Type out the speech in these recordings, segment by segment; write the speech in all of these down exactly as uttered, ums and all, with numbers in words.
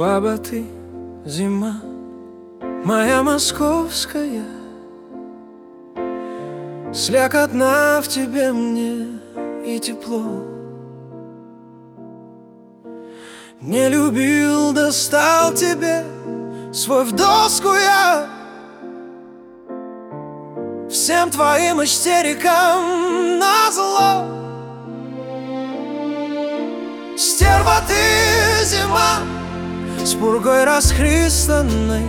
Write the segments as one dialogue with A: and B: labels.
A: Баба, ты зима, моя московская, слякотна в тебе мне и тепло. Не любил, достал тебе свой в доску я, всем твоим истерикам назло. Стерва ты, зима, с пургой расхристанной,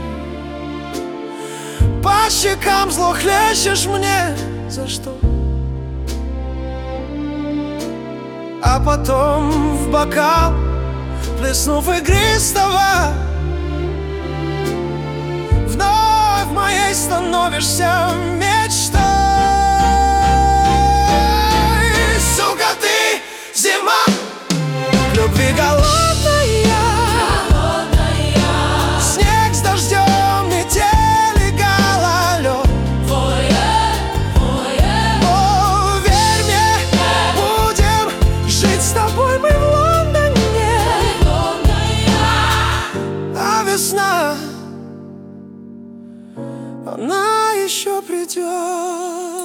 A: по щекам зло хлещешь мне, за что? А потом в бокал, плеснув игристого, вновь моей становишься мечтой. Сука, ты зима, к любви голодная, снег с дождем, метель и гололед. О, верь мне, будем жить с тобой мы в Лондоне. А весна, она еще придет.